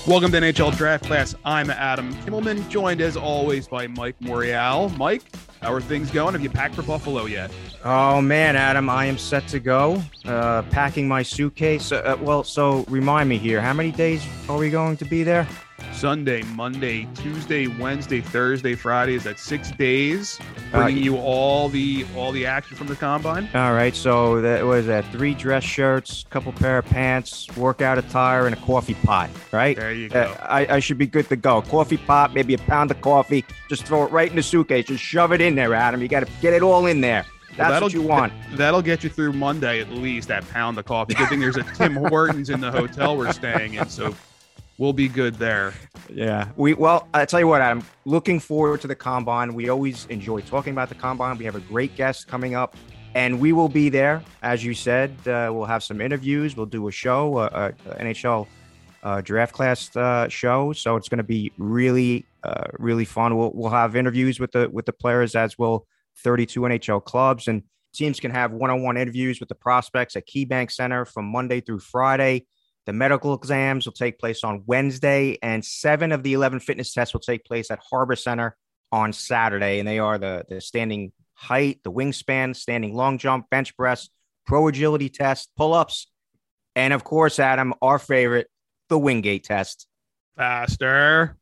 Welcome to NHL Draft Class. I'm Adam Kimmelman, joined as always by Mike Morial. Mike, how are things going? Have you packed for Buffalo yet? Oh man, Adam, I am set to go. Packing my suitcase. So remind me here, how many days are we going to be there? Sunday, Monday, Tuesday, Wednesday, Thursday, Friday. Is that 6 days? Bringing you all the action from the combine. All right, so that was 3 dress shirts, couple pair of pants, workout attire, and a coffee pot. Right there, you go. I should be good to go. Coffee pot, maybe a pound of coffee. Just throw it right in the suitcase. Just shove it in there, Adam. You got to get it all in there. That's what you want. That'll get you through Monday at least. That pound of coffee. Good thing there's a Tim Hortons in the hotel we're staying in, so we'll be good there. Yeah. I tell you what, Adam, looking forward to the combine. We always enjoy talking about the combine. We have a great guest coming up, and we will be there. As you said, we'll have some interviews. We'll do a show, NHL draft class show. So it's going to be really, really fun. We'll have interviews with the players, as will 32 NHL clubs, and teams can have one-on-one interviews with the prospects at KeyBank Center from Monday through Friday. The medical exams will take place on Wednesday, and 7 of the 11 fitness tests will take place at Harbor Center on Saturday. And they are the standing height, the wingspan, standing long jump, bench press, pro agility test, pull-ups, and of course, Adam, our favorite, the Wingate test. Faster.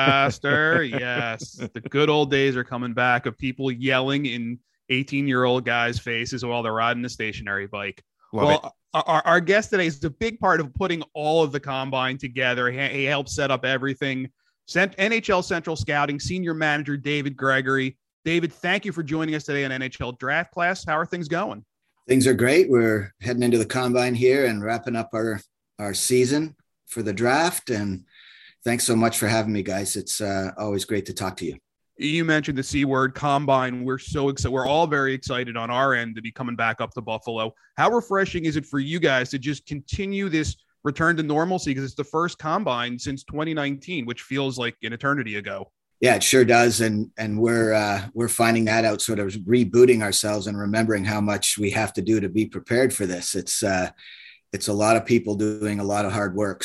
Yes. The good old days are coming back of people yelling in 18-year-old guys' faces while they're riding the stationary bike. Love it. Our guest today is a big part of putting all of the combine together. He helped set up everything. NHL Central Scouting Senior Manager David Gregory. David, thank you for joining us today on NHL Draft Class. How are things going? Things are great. We're heading into the combine here and wrapping up our season for the draft. And thanks so much for having me, guys. It's always great to talk to you. You mentioned the C word, combine. We're so excited. We're all very excited on our end to be coming back up to Buffalo. How refreshing is it for you guys to just continue this return to normalcy? Because it's the first combine since 2019, which feels like an eternity ago. Yeah, it sure does. And we're finding that out, sort of rebooting ourselves and remembering how much we have to do to be prepared for this. It's a lot of people doing a lot of hard work.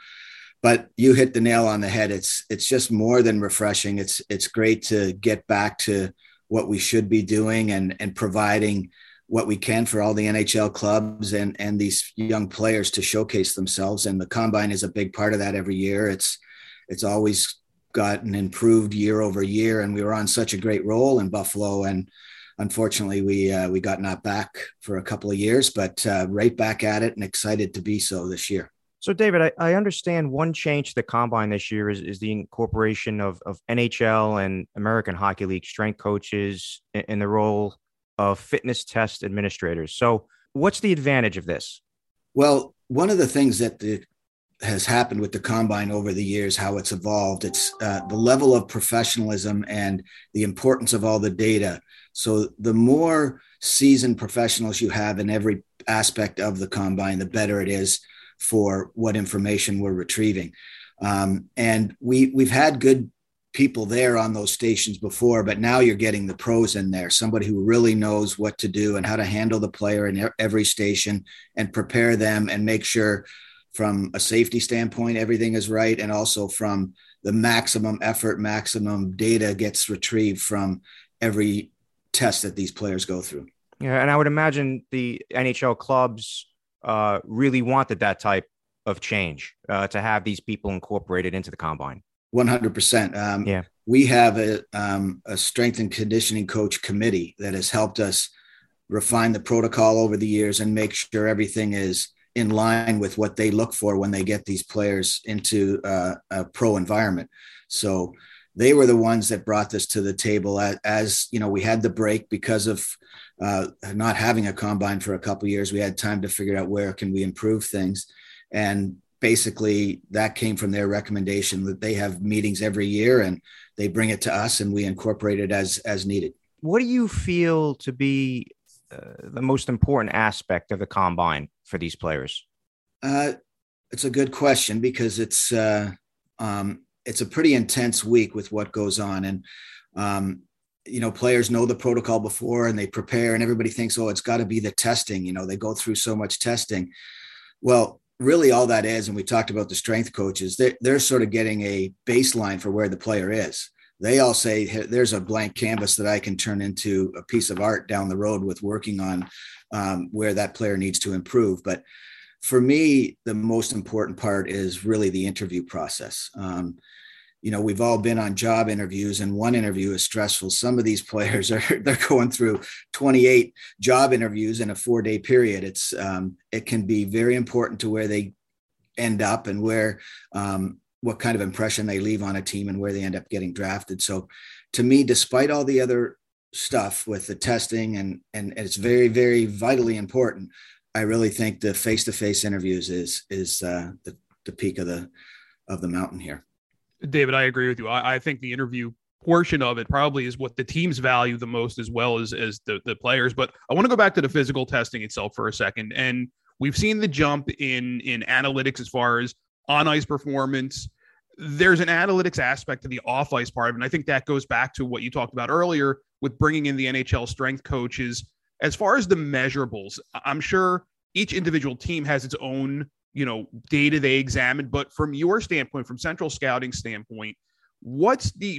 But you hit the nail on the head. It's just more than refreshing. It's great to get back to what we should be doing and providing what we can for all the NHL clubs and these young players to showcase themselves. And the combine is a big part of that every year. It's always gotten improved year over year. And we were on such a great roll in Buffalo. And unfortunately, we got knocked back for a couple of years, but right back at it and excited to be so this year. So, David, I understand one change to the combine this year is the incorporation of NHL and American Hockey League strength coaches in the role of fitness test administrators. So what's the advantage of this? Well, one of the things that has happened with the combine over the years, how it's evolved, it's the level of professionalism and the importance of all the data. So the more seasoned professionals you have in every aspect of the combine, the better it is for what information we're retrieving. And we've had good people there on those stations before, but now you're getting the pros in there, somebody who really knows what to do and how to handle the player in every station and prepare them and make sure from a safety standpoint, everything is right. And also from the maximum effort, maximum data gets retrieved from every test that these players go through. Yeah. And I would imagine the NHL clubs really wanted that type of change to have these people incorporated into the combine. 100%. Yeah. We have a strength and conditioning coach committee that has helped us refine the protocol over the years and make sure everything is in line with what they look for when they get these players into a pro environment. So they were the ones that brought this to the table as you know, we had the break because of not having a combine for a couple of years. We had time to figure out where can we improve things. And basically that came from their recommendation that they have meetings every year and they bring it to us and we incorporate it as needed. What do you feel to be the most important aspect of the combine for these players? It's a good question because it's a pretty intense week with what goes on. And, you know, players know the protocol before and they prepare and everybody thinks, oh, it's got to be the testing. You know, they go through so much testing. Well, really all that is, and we talked about the strength coaches, they're sort of getting a baseline for where the player is. They all say, hey, there's a blank canvas that I can turn into a piece of art down the road with working on where that player needs to improve. But for me, the most important part is really the interview process. We've all been on job interviews, and one interview is stressful. Some of these players they're going through 28 job interviews in a 4-day period. It can be very important to where they end up and where, what kind of impression they leave on a team and where they end up getting drafted. So to me, despite all the other stuff with the testing and it's very, very vitally important, I really think the face-to-face interviews is the peak of the mountain here. David, I agree with you. I think the interview portion of it probably is what the teams value the most, as well as the players. But I want to go back to the physical testing itself for a second. And we've seen the jump in analytics as far as on-ice performance. There's an analytics aspect to the off-ice part of it. And I think that goes back to what you talked about earlier with bringing in the NHL strength coaches. As far as the measurables, I'm sure each individual team has its own, data they examine. But from your standpoint, from Central Scouting standpoint, where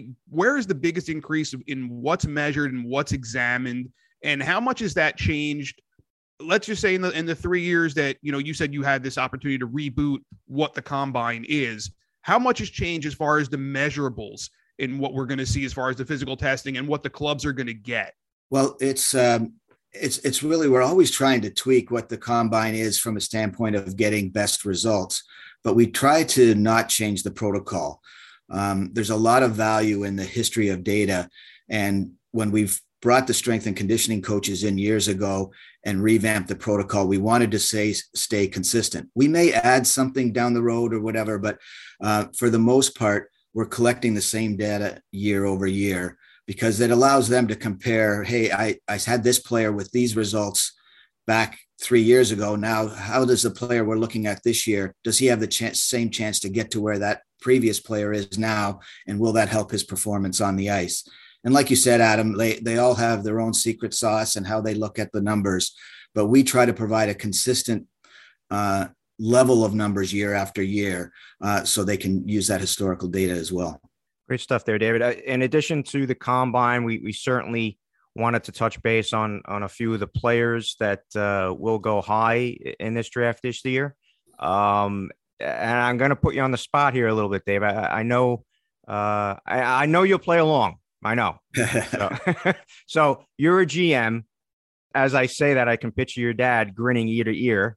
is the biggest increase in what's measured and what's examined, and how much has that changed? Let's just say in the 3 years that, you said you had this opportunity to reboot what the combine is. How much has changed as far as the measurables in what we're going to see as far as the physical testing and what the clubs are going to get? Well, it's really, we're always trying to tweak what the combine is from a standpoint of getting best results, but we try to not change the protocol. There's a lot of value in the history of data. And when we've brought the strength and conditioning coaches in years ago and revamped the protocol, we wanted to stay consistent. We may add something down the road or whatever, but for the most part, we're collecting the same data year over year, because it allows them to compare, hey, I had this player with these results back 3 years ago. Now, how does the player we're looking at this year, does he have the same chance to get to where that previous player is now? And will that help his performance on the ice? And like you said, Adam, they all have their own secret sauce and how they look at the numbers, but we try to provide a consistent level of numbers year after year so they can use that historical data as well. Great stuff there, David. In addition to the combine, we certainly wanted to touch base on a few of the players that will go high in this draft this year. And I'm going to put you on the spot here a little bit, Dave. I know you'll play along. I know. So you're a GM. As I say that, I can picture your dad grinning ear to ear.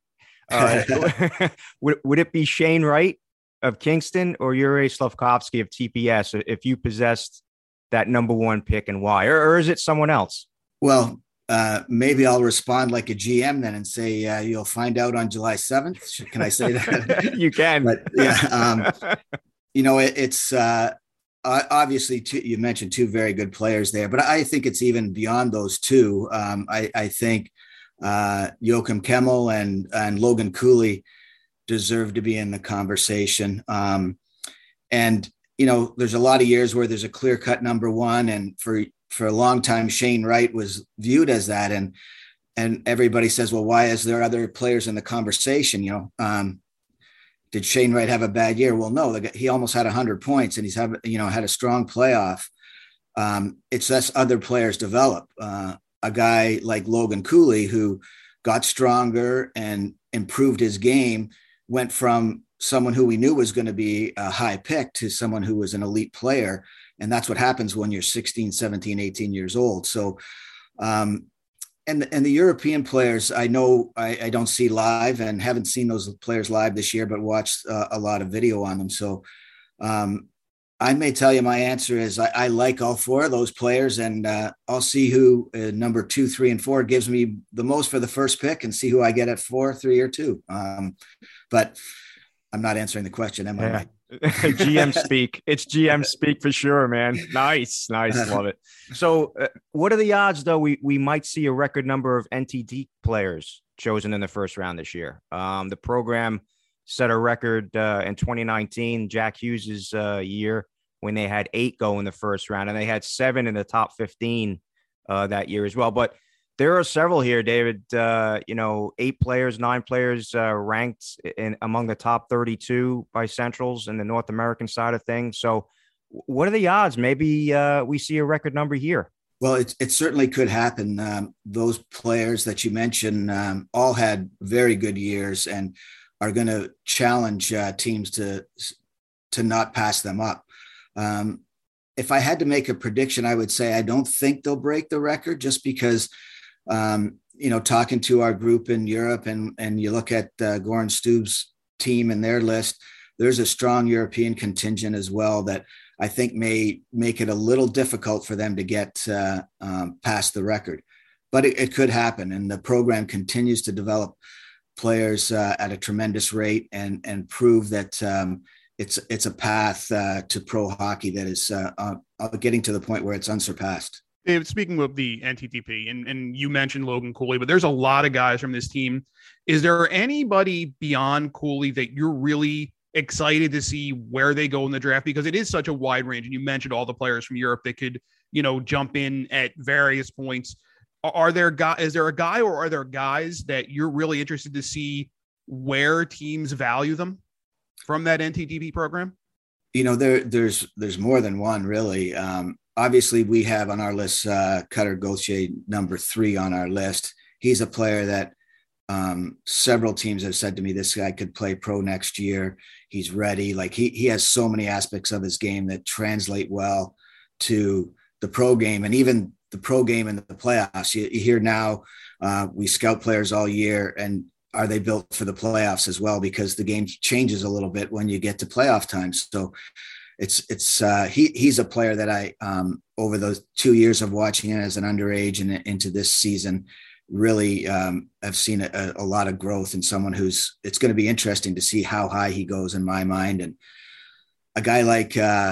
Would it be Shane Wright of Kingston or Yuri Slavkovsky of TPS if you possessed that number one pick, and why? Or is it someone else? Well, maybe I'll respond like a GM then and say, you'll find out on July 7th. Can I say that? You can. But yeah, it's obviously you mentioned two very good players there, but I think it's even beyond those two. I think Joachim Kemmel and Logan Cooley deserve to be in the conversation. And there's a lot of years where there's a clear-cut number one, and for a long time, Shane Wright was viewed as that. And everybody says, well, why is there other players in the conversation? Did Shane Wright have a bad year? Well, no, he almost had 100 points, and he's had a strong playoff. It's as other players develop. A guy like Logan Cooley, who got stronger and improved his game, went from someone who we knew was going to be a high pick to someone who was an elite player. And that's what happens when you're 16, 17, 18 years old. So, and the European players, I know I don't see live and haven't seen those players live this year, but watched a lot of video on them. So I may tell you my answer is I like all four of those players, and I'll see who number 2, 3, and 4 gives me the most for the first pick, and see who I get at 4, 3, or 2. But I'm not answering the question, am I? Right? GM speak. It's GM speak for sure, man. Nice. Love it. So what are the odds, though, we might see a record number of NTD players chosen in the first round this year? The program set a record in 2019, Jack Hughes' year, when they had 8 go in the first round, and they had 7 in the top 15 that year as well. But There are several here, David. 8 players, 9 players ranked among the top 32 by Centrals in the North American side of things. So, what are the odds? Maybe we see a record number here. Well, it certainly could happen. Those players that you mentioned all had very good years and are going to challenge teams to not pass them up. If I had to make a prediction, I would say I don't think they'll break the record, just because, talking to our group in Europe and you look at Goran Stub's team and their list, there's a strong European contingent as well that I think may make it a little difficult for them to get past the record. But it could happen. And the program continues to develop players at a tremendous rate and prove that it's a path to pro hockey that is getting to the point where it's unsurpassed. David, speaking of the NTDP, and you mentioned Logan Cooley, but there's a lot of guys from this team. Is there anybody beyond Cooley that you're really excited to see where they go in the draft? Because it is such a wide range. And you mentioned all the players from Europe that could, jump in at various points. Is there a guy or are there guys that you're really interested to see where teams value them from that NTDP program? There's more than one, really. Obviously, we have on our list Cutter Gauthier, number 3 on our list. He's a player that several teams have said to me, this guy could play pro next year. He's ready. Like he has so many aspects of his game that translate well to the pro game, and even the pro game in the playoffs. You hear now we scout players all year, and are they built for the playoffs as well? Because the game changes a little bit when you get to playoff time. So he's a player that I over those 2 years of watching him as an underage and into this season, really have seen a lot of growth in someone it's going to be interesting to see how high he goes in my mind. And a guy like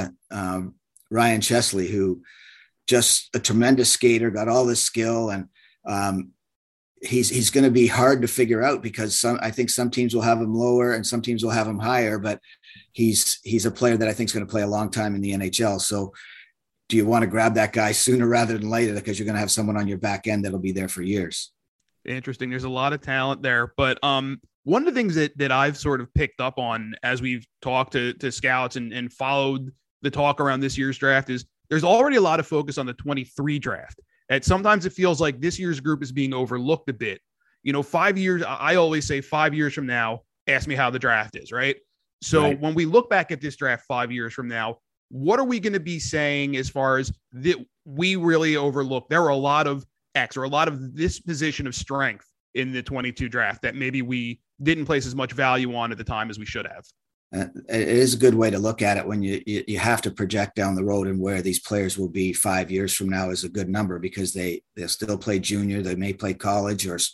Ryan Chesley, who just a tremendous skater, got all this skill, and he's going to be hard to figure out because I think some teams will have him lower and some teams will have him higher, but he's a player that I think is going to play a long time in the NHL. So do you want to grab that guy sooner rather than later, because you're going to have someone on your back end that'll be there for years? Interesting. There's a lot of talent there, but one of the things that I've sort of picked up on as we've talked to scouts and followed the talk around this year's draft is there's already a lot of focus on the 23 draft. And sometimes it feels like this year's group is being overlooked a bit. 5 years, I always say 5 years from now, ask me how the draft is, right? So right. When we look back at this draft 5 years from now, what are we going to be saying as far as that we really overlooked? There were a lot of X or a lot of this position of strength in the 22 draft that maybe we didn't place as much value on at the time as we should have. It is a good way to look at it when you have to project down the road, and where these players will be 5 years from now is a good number, because they'll still play junior. They may play college or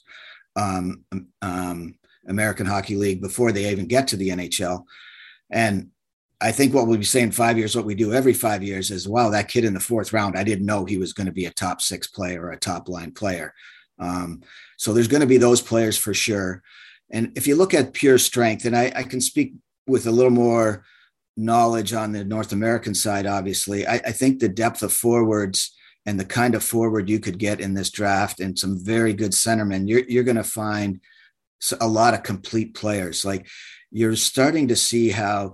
American Hockey League before they even get to the NHL. And I think what we'll be saying 5 years, what we do every 5 years is, wow, that kid in the 4th round, I didn't know he was going to be a top 6 player or a top line player. So there's going to be those players for sure. And if you look at pure strength, and I can speak with a little more knowledge on the North American side, obviously, I think the depth of forwards and the kind of forward you could get in this draft and some very good centermen, you're going to find a lot of complete players. Like, you're starting to see how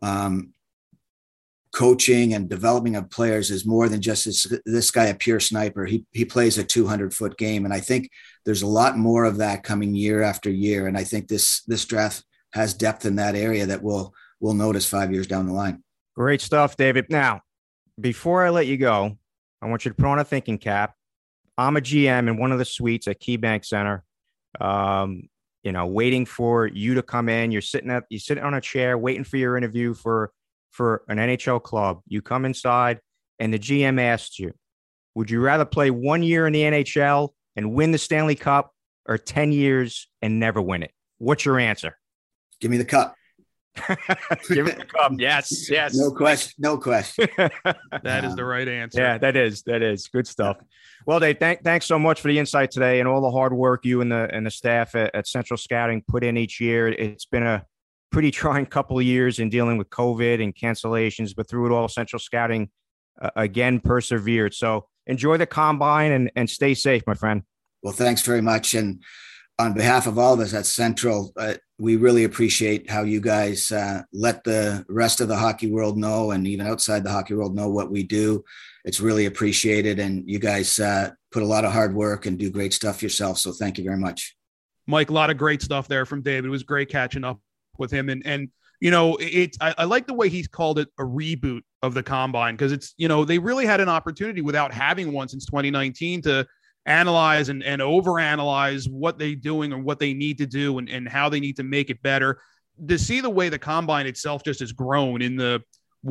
coaching and developing of players is more than just this guy a pure sniper. He plays a 200-foot game. And I think there's a lot more of that coming year after year. And I think this draft has depth in that area that we'll notice 5 years down the line. Great stuff, David. Now, before I let you go, I want you to put on a thinking cap. I'm a GM in one of the suites at KeyBank Center, waiting for you to come in. You're sitting on a chair waiting for your interview for an NHL club. You come inside and the GM asks you, would you rather play 1 year in the NHL and win the Stanley Cup, or 10 years and never win it? What's your answer? Give me the cup. Give me the cup. Yes. No question. That is the right answer. Yeah, that is good stuff. Well, Dave, thanks so much for the insight today and all the hard work you and the staff at Central Scouting put in each year. It's been a pretty trying couple of years in dealing with COVID and cancellations, but through it all, Central Scouting again persevered. So enjoy the combine and stay safe, my friend. Well, thanks very much. And on behalf of all of us at Central, we really appreciate how you guys let the rest of the hockey world know, and even outside the hockey world know what we do. It's really appreciated. And you guys put a lot of hard work and do great stuff yourself. So thank you very much. Mike, a lot of great stuff there from David. It was great catching up with him. And you know, I like the way he's called it a reboot of the combine, because it's, you know, they really had an opportunity without having one since 2019 to analyze and overanalyze what they're doing or what they need to do and how they need to make it better. To see the way the combine itself just has grown in the,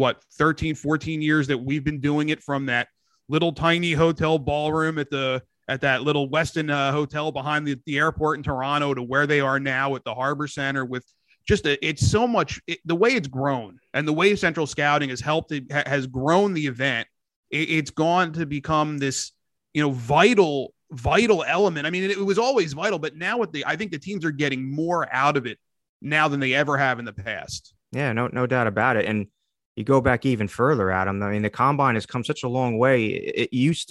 13, 14 years that we've been doing it, from that little tiny hotel ballroom at that little Westin hotel behind the airport in Toronto to where they are now at the Harbor Center with just it's so much the way it's grown, and the way Central Scouting has grown the event. It's gone to become this, you know, vital element. I mean, it was always vital, but now I think the teams are getting more out of it now than they ever have in the past. Yeah, no doubt about it. And you go back even further, Adam. I mean, the combine has come such a long way.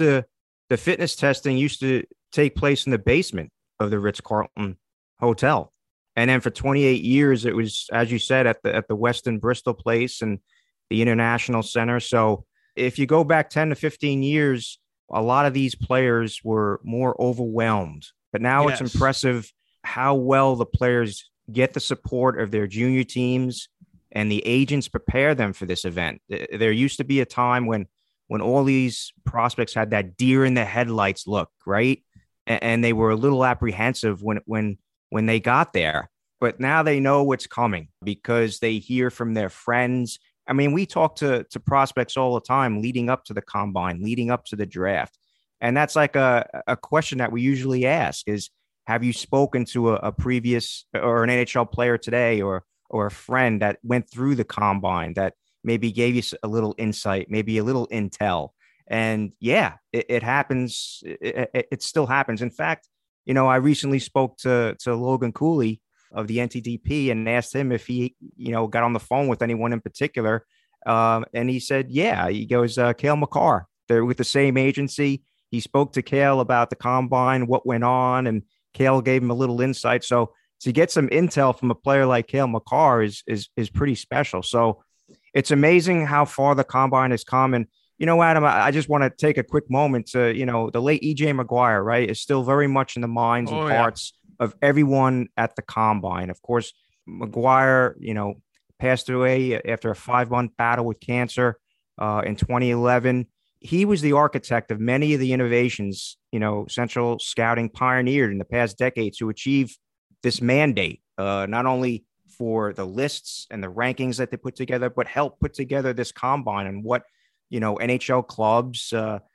The fitness testing used to take place in the basement of the Ritz-Carlton Hotel. And then for 28 years, it was, as you said, at the Westin Bristol Place and the International Center. So if you go back 10 to 15 years, a lot of these players were more overwhelmed. But now It's impressive how well the players get the support of their junior teams and the agents prepare them for this event. There used to be a time when all these prospects had that deer in the headlights look, right? And they were a little apprehensive when they got there. But now they know what's coming because they hear from their friends. I mean, we talk to prospects all the time leading up to the combine, leading up to the draft. And that's like a question that we usually ask is, have you spoken to a previous or an NHL player today or a friend that went through the combine that maybe gave you a little insight, maybe a little intel? And yeah, it happens. It still happens. In fact, you know, I recently spoke to Logan Cooley of the NTDP and asked him if he, you know, got on the phone with anyone in particular. And he said, yeah, he goes, Cale Makar. They're with the same agency. He spoke to Cale about the combine, what went on, and Cale gave him a little insight. So to get some intel from a player like Cale Makar is pretty special. So it's amazing how far the combine has come. And, you know, Adam, I just want to take a quick moment to, you know, the late E.J. Maguire, right, is still very much in the minds and hearts of everyone at the combine. Of course, Maguire, you know, passed away after a 5-month battle with cancer in 2011. He was the architect of many of the innovations, you know, Central Scouting pioneered in the past decade to achieve this mandate, not only for the lists and the rankings that they put together, but help put together this combine and what, you know, NHL clubs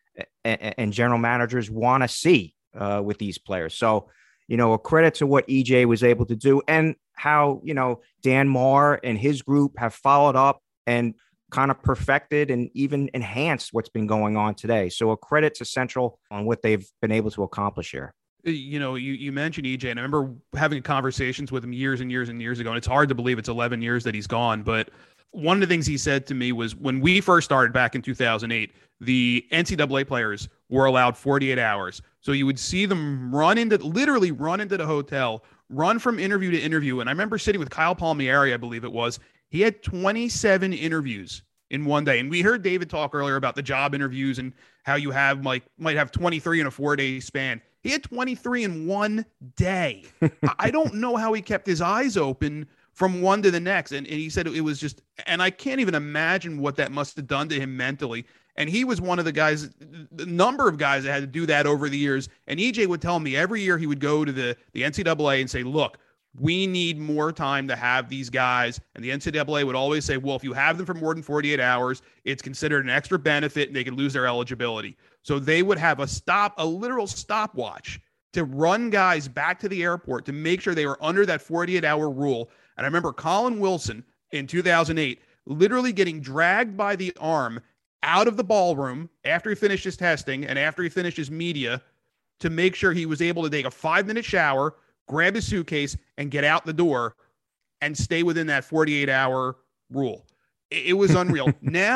and general managers want to see with these players. So, you know, a credit to what EJ was able to do and how, you know, Dan Marr and his group have followed up and kind of perfected and even enhanced what's been going on today. So a credit to Central on what they've been able to accomplish here. You know, you mentioned EJ, and I remember having conversations with him years and years and years ago, and it's hard to believe it's 11 years that he's gone. But one of the things he said to me was when we first started back in 2008, the NCAA players were allowed 48 hours. So you would see them literally run into the hotel, run from interview to interview. And I remember sitting with Kyle Palmieri, I believe it was. He had 27 interviews in one day. And we heard David talk earlier about the job interviews and how you have might have 23 in a 4-day span. He had 23 in one day. I don't know how he kept his eyes open from one to the next. And he said it was just, and I can't even imagine what that must have done to him mentally. And he was one of the guys, the number of guys that had to do that over the years. And EJ would tell me every year he would go to the NCAA and say, look, we need more time to have these guys. And the NCAA would always say, well, if you have them for more than 48 hours, it's considered an extra benefit and they could lose their eligibility. So they would have a literal stopwatch to run guys back to the airport to make sure they were under that 48-hour rule. And I remember Colin Wilson in 2008 literally getting dragged by the arm out of the ballroom after he finished his testing and after he finished his media to make sure he was able to take a 5-minute shower, grab his suitcase, and get out the door and stay within that 48-hour rule. It was unreal. Now,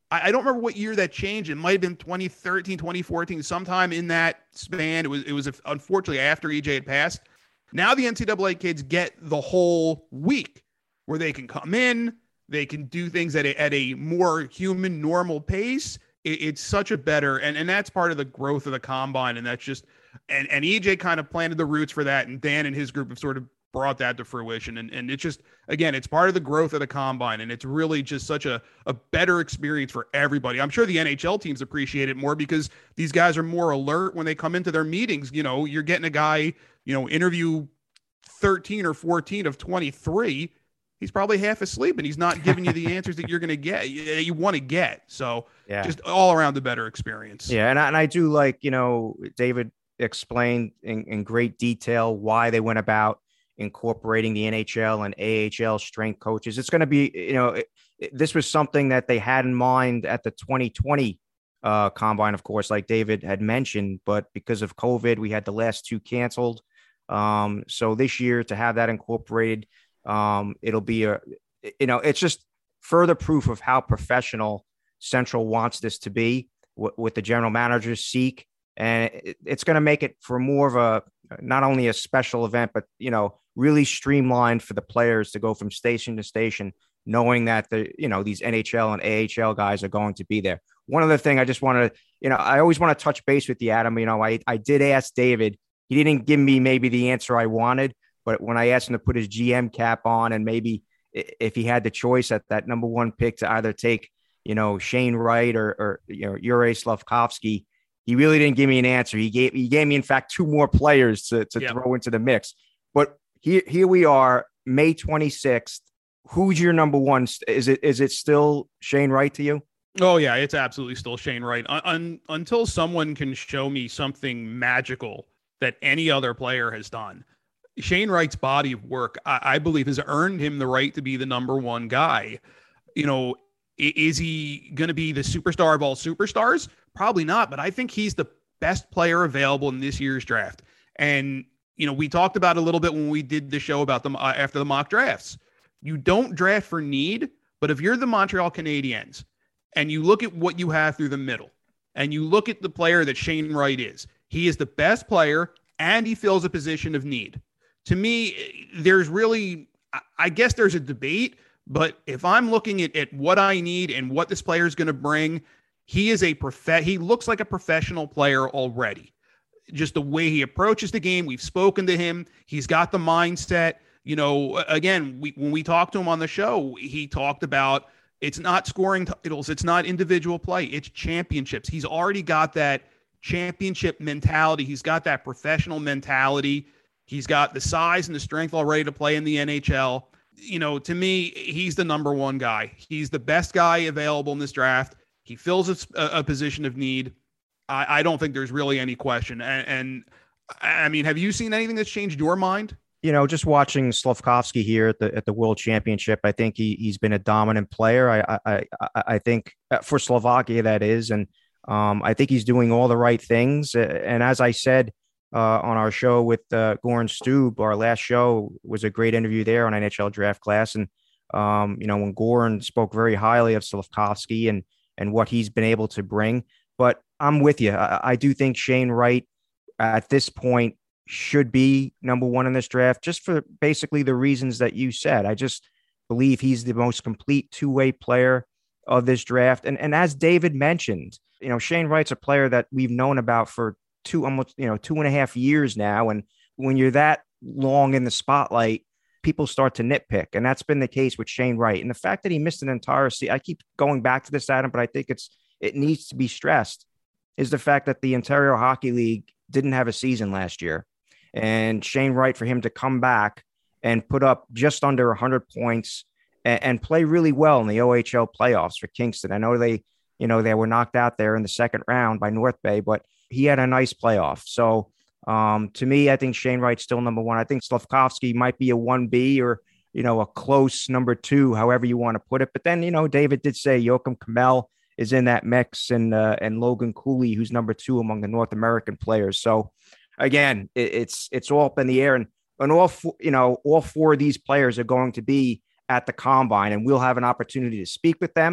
I don't remember what year that changed. It might have been 2013, 2014, sometime in that span. It was unfortunately after EJ had passed. Now the NCAA kids get the whole week where they can come in, they can do things at a more human, normal pace. It's such a better, and that's part of the growth of the combine. And that's just, and EJ kind of planted the roots for that. And Dan and his group have sort of brought that to fruition. And it's just, again, it's part of the growth of the combine. And it's really just such a better experience for everybody. I'm sure the NHL teams appreciate it more because these guys are more alert when they come into their meetings. You know, you're getting a guy, you know, interview 13 or 14 of 23. He's probably half asleep and he's not giving you the answers that you're going to get, you want to get. So just all around the better experience. Yeah. And I do like, you know, David explained in great detail why they went about incorporating the NHL and AHL strength coaches. It's going to be, you know, this was something that they had in mind at the 2020 combine, of course, like David had mentioned, but because of COVID, we had the last two canceled. So this year to have that incorporated, it'll be it's just further proof of how professional Central wants this to be with the general managers seek. And it's going to make it for more of a, not only a special event, but, you know, really streamlined for the players to go from station to station, knowing that these NHL and AHL guys are going to be there. One other thing I just want to, I always want to touch base with you, Adam. I did ask David. He didn't give me maybe the answer I wanted, but when I asked him to put his GM cap on and maybe if he had the choice at that number one pick to either take, Shane Wright or Yuri Slafkovsky, he really didn't give me an answer. He gave me, in fact, two more players to throw into the mix. But here we are, May 26th. Who's your number one? Is it still Shane Wright to you? Oh, yeah, it's absolutely still Shane Wright. Until someone can show me something magical that any other player has done, Shane Wright's body of work, I believe, has earned him the right to be the number one guy. Is he going to be the superstar of all superstars? Probably not, but I think he's the best player available in this year's draft. And, we talked about a little bit when we did the show about them after the mock drafts. You don't draft for need, but if you're the Montreal Canadiens and you look at what you have through the middle and you look at the player that Shane Wright is, he is the best player and he fills a position of need. To me, there's really, I guess there's a debate, but if I'm looking at what I need and what this player is going to bring, he is he looks like a professional player already. Just the way he approaches the game. We've spoken to him. He's got the mindset. Again, when we talked to him on the show, he talked about it's not scoring titles. It's not individual play. It's championships. He's already got that championship mentality. He's got that professional mentality. He's got the size and the strength already to play in the NHL. To me, he's the number one guy. He's the best guy available in this draft. He fills a position of need. I don't think there's really any question. And I mean, have you seen anything that's changed your mind? Just watching Slafkovsky here at the World Championship, I think he's been a dominant player. I think for Slovakia that is, and I think he's doing all the right things. And as I said on our show with Goran Stube, our last show was a great interview there on NHL Draft Class. And when Goran spoke very highly of Slafkovsky and what he's been able to bring. But I'm with you. I do think Shane Wright at this point should be number one in this draft, just for basically the reasons that you said. I just believe he's the most complete two-way player of this draft. And as David mentioned, Shane Wright's a player that we've known about for almost 2.5 years now. And when you're that long in the spotlight, people start to nitpick. And that's been the case with Shane Wright. And the fact that he missed an entire season, I keep going back to this, Adam, but I think it needs to be stressed, is the fact that the Ontario Hockey League didn't have a season last year. And Shane Wright, for him to come back and put up just under 100 points and play really well in the OHL playoffs for Kingston. I know they were knocked out there in the second round by North Bay, but he had a nice playoff. So to me, I think Shane Wright's still number one. I think Slafkovsky might be a 1B or, a close number 2, however you want to put it. But then, David did say Joakim Kemell is in that mix and Logan Cooley, who's number 2 among the North American players. So again, it's all up in the air, and all four of these players are going to be at the combine, and we'll have an opportunity to speak with them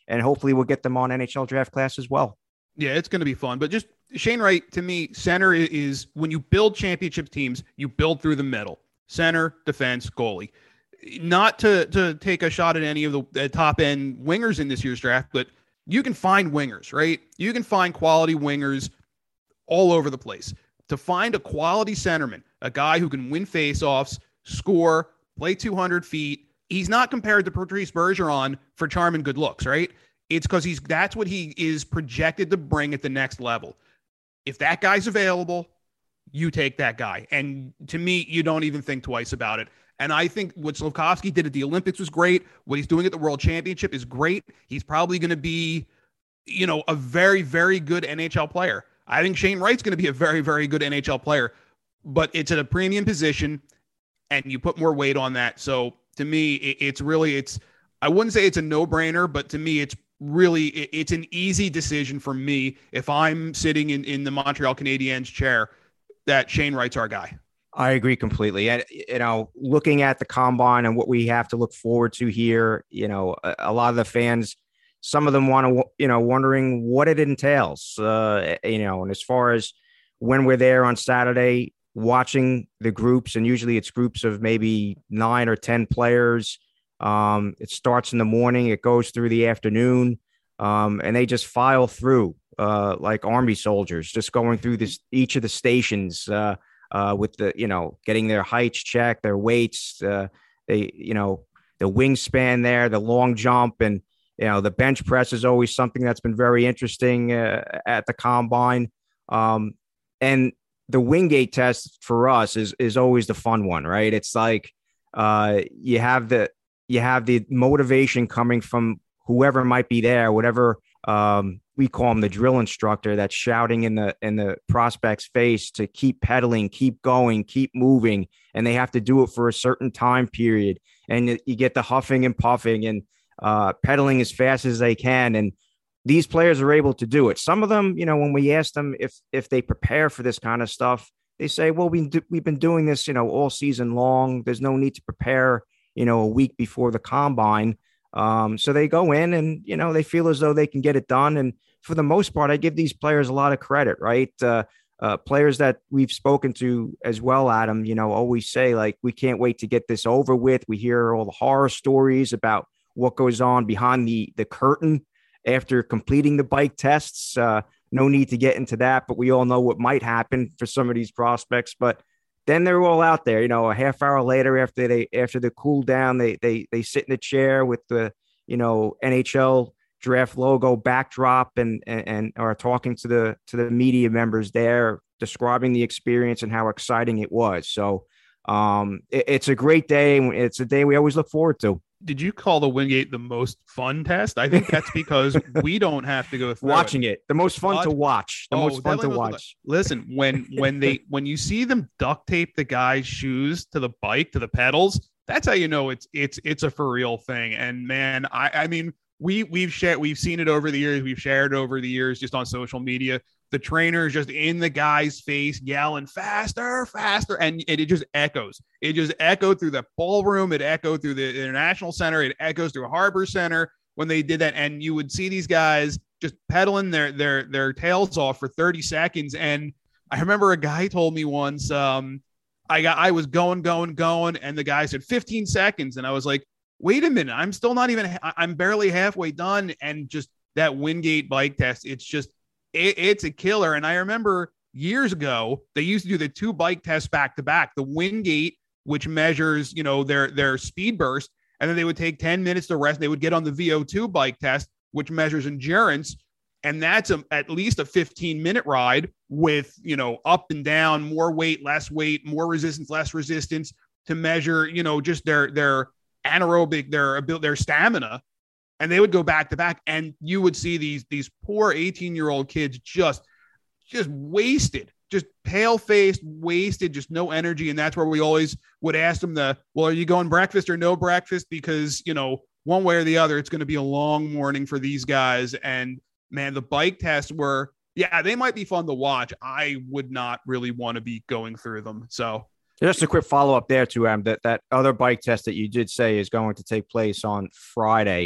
and hopefully we'll get them on NHL Draft Class as well. Yeah, it's going to be fun. But just Shane Wright, to me, center is when you build championship teams, you build through the middle. Center, defense, goalie. Not to take a shot at any of the top end wingers in this year's draft, but you can find wingers, right? You can find quality wingers all over the place. To find a quality centerman, a guy who can win faceoffs, score, play 200 feet, he's not compared to Patrice Bergeron for charm and good looks, right? It's because that's what he is projected to bring at the next level. If that guy's available, you take that guy. And to me, you don't even think twice about it. And I think what Slafkovsky did at the Olympics was great. What he's doing at the World Championship is great. He's probably going to be, a very, very good NHL player. I think Shane Wright's going to be a very, very good NHL player, but it's at a premium position and you put more weight on that. So to me, it's I wouldn't say it's a no-brainer, but to me, it's an easy decision for me if I'm sitting in the Montreal Canadiens chair that Shane Wright's our guy. I agree completely. And, looking at the combine and what we have to look forward to here, a lot of the fans, some of them wondering what it entails, and as far as when we're there on Saturday, watching the groups, and usually it's groups of maybe 9 or 10 players. It starts in the morning, it goes through the afternoon, and they just file through like army soldiers, just going through each of the stations with the, getting their heights checked, their weights, the wingspan there, the long jump, and, the bench press is always something that's been very interesting at the combine. And the Wingate test for us is always the fun one, right? It's like you have the motivation coming from whoever might be there, whatever we call him the drill instructor that's shouting in the prospect's face to keep pedaling, keep going, keep moving. And they have to do it for a certain time period. And you get the huffing and puffing and pedaling as fast as they can. And these players are able to do it. Some of them, when we ask them if they prepare for this kind of stuff, they say, well, we've been doing this, all season long. There's no need to prepare, a week before the combine. So they go in and, they feel as though they can get it done. And for the most part, I give these players a lot of credit, right? Players that we've spoken to as well, Adam, always say, like, we can't wait to get this over with. We hear all the horror stories about what goes on behind the curtain after completing the bike tests. No need to get into that, but we all know what might happen for some of these prospects. But then they're all out there, a half hour later after the cool down, they sit in a chair with the, NHL draft logo backdrop and are talking to the media members there, describing the experience and how exciting it was. So it's a great day. It's a day we always look forward to. Did you call the Wingate the most fun test? I think that's because we don't have to go through watching it. The most fun to watch. The most fun to watch. Listen, when you see them duct tape the guy's shoes to the bike, to the pedals, that's how you know it's a for real thing. And man, I mean, we've seen it over the years. We've shared over the years just on social media. The trainers just in the guy's face yelling faster, faster. And it just echoes. It just echoed through the ballroom. It echoed through the International Center. It echoes through Harbor Center when they did that. And you would see these guys just pedaling their tails off for 30 seconds. And I remember a guy told me once, I was going. And the guy said 15 seconds. And I was like, wait a minute. I'm barely halfway done. And just that Wingate bike test, it's a killer. And I remember years ago, they used to do the 2 bike tests back to back, the Wingate, which measures, their speed burst. And then they would take 10 minutes to rest. They would get on the VO2 bike test, which measures endurance. And that's at least a 15-minute ride with, up and down, more weight, more resistance, less resistance to measure, just their anaerobic, their stamina. And they would go back to back, and you would see these poor 18-year-old kids just wasted, just pale-faced, wasted, just no energy. And that's where we always would ask them are you going breakfast or no breakfast? Because, one way or the other, it's going to be a long morning for these guys. And man, the bike tests they might be fun to watch. I would not really want to be going through them. So just a quick follow-up there too, that other bike test that you did say is going to take place on Friday.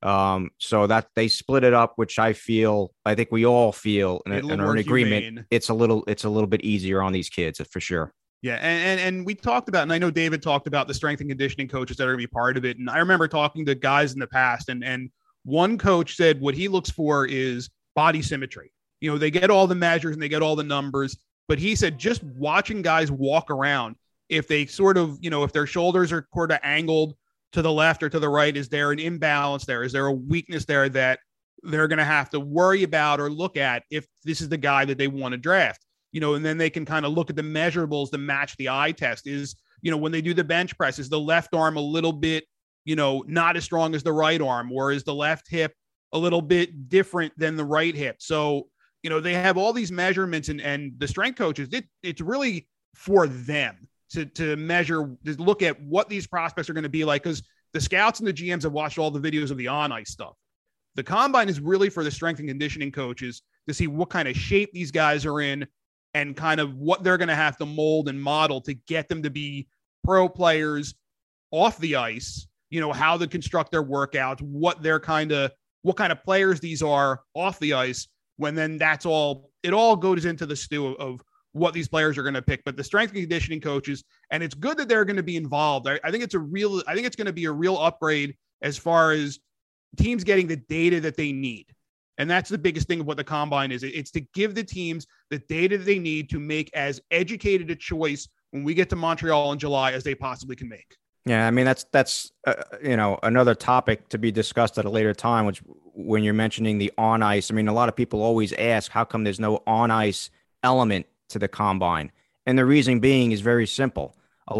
So that they split it up, which I think we all feel and are in agreement. Humane. It's a little bit easier on these kids for sure. Yeah, and we talked about, and I know David talked about the strength and conditioning coaches that are going to be part of it. And I remember talking to guys in the past, and one coach said what he looks for is body symmetry. They get all the measures and they get all the numbers, but he said just watching guys walk around, if they sort of, if their shoulders are sort of angled to the left or to the right, is there an imbalance there? Is there a weakness there that they're going to have to worry about or look at if this is the guy that they want to draft? And then they can kind of look at the measurables to match the eye test. Is, when they do the bench press, is the left arm a little bit, not as strong as the right arm, or is the left hip a little bit different than the right hip? So, they have all these measurements, and the strength coaches, it's really for them to measure, to look at what these prospects are going to be like, because the scouts and the GMs have watched all the videos of the on-ice stuff. The combine is really for the strength and conditioning coaches to see what kind of shape these guys are in, and kind of what they're going to have to mold and model to get them to be pro players off the ice, how to construct their workouts, what kind of players these are off the ice, when then it all goes into the stew of what these players are going to pick. But the strength and conditioning coaches, and it's good that they're going to be involved. I think it's going to be a real upgrade as far as teams getting the data that they need. And that's the biggest thing of what the combine is. It's to give the teams the data they need to make as educated a choice when we get to Montreal in July as they possibly can make. Yeah, I mean, that's another topic to be discussed at a later time, which when you're mentioning the on ice, I mean, a lot of people always ask, how come there's no on ice element to the combine? And the reason being is very simple.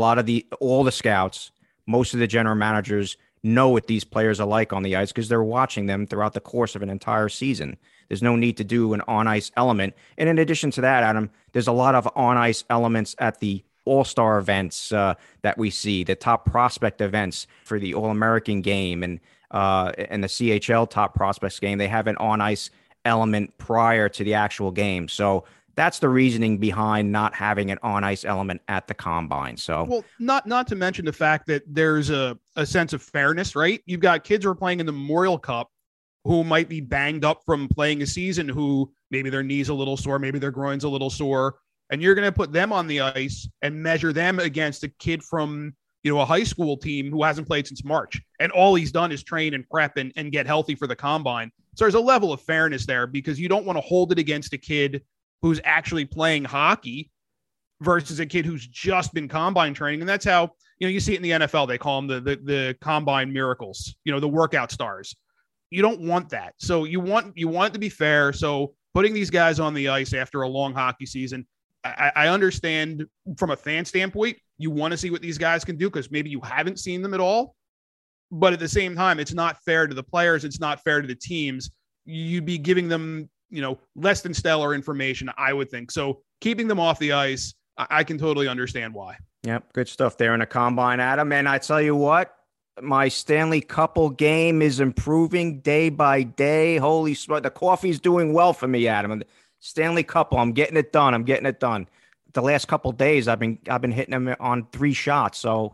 All the scouts, most of the general managers know what these players are like on the ice because they're watching them throughout the course of an entire season. There's no need to do an on-ice element. And in addition to that, Adam, there's a lot of on-ice elements at the all-star events that we see, the top prospect events for the All-American game and the CHL top prospects game. They have an on-ice element prior to the actual game. So that's the reasoning behind not having an on-ice element at the combine. So, well, not to mention the fact that there's a sense of fairness, right? You've got kids who are playing in the Memorial Cup who might be banged up from playing a season, who maybe their knee's a little sore, maybe their groin's a little sore, and you're going to put them on the ice and measure them against a kid from, a high school team who hasn't played since March, and all he's done is train and prep and get healthy for the combine. So there's a level of fairness there, because you don't want to hold it against a kid who's actually playing hockey versus a kid who's just been combine training. And that's how, you see it in the NFL. They call them the combine miracles, the workout stars. You don't want that. So you want it to be fair. So putting these guys on the ice after a long hockey season, I understand from a fan standpoint, you want to see what these guys can do because maybe you haven't seen them at all. But at the same time, it's not fair to the players. It's not fair to the teams. You'd be giving them, less than stellar information, I would think. So keeping them off the ice, I can totally understand why. Yep. Good stuff there in the combine, Adam. And I tell you what, my Stanley Couple game is improving day by day. Holy smokes. The coffee's doing well for me, Adam. Stanley Couple, I'm getting it done. The last couple days, I've been hitting them on 3 shots. So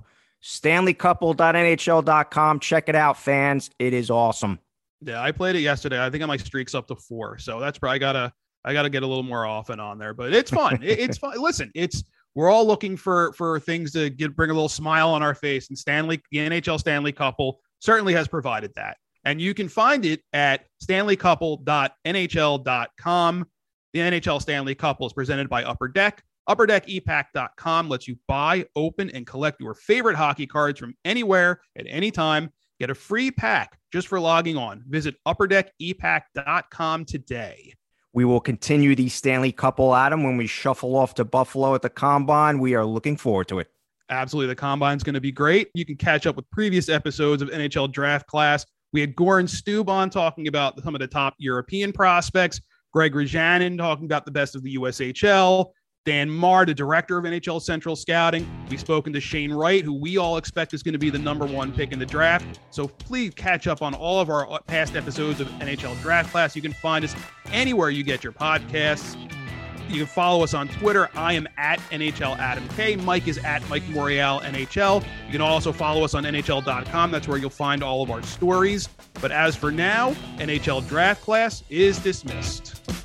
StanleyCouple.nhl.com. Check it out, fans. It is awesome. Yeah, I played it yesterday. I think my streak's up to 4. So that's probably I gotta get a little more often on there, but it's fun. It's fun. Listen, we're all looking for things to bring a little smile on our face, and the NHL Stanley Couple certainly has provided that. And you can find it at StanleyCouple.nhl.com. The NHL Stanley Couple is presented by Upper Deck. UpperDeckEPack.com lets you buy, open, and collect your favorite hockey cards from anywhere at any time. Get a free pack just for logging on. Visit UpperDeckEPack.com today. We will continue the Stanley Couple, Adam, when we shuffle off to Buffalo at the Combine. We are looking forward to it. Absolutely. The Combine's going to be great. You can catch up with previous episodes of NHL Draft Class. We had Goran Stube on talking about some of the top European prospects. Greg Rajanin talking about the best of the USHL. Dan Marr, the director of NHL Central Scouting. We've spoken to Shane Wright, who we all expect is going to be the number 1 pick in the draft. So please catch up on all of our past episodes of NHL Draft Class. You can find us anywhere you get your podcasts. You can follow us on Twitter. I am at NHL Adam K. Mike is at Mike Morial NHL. You can also follow us on NHL.com. That's where you'll find all of our stories. But as for now, NHL draft class is dismissed.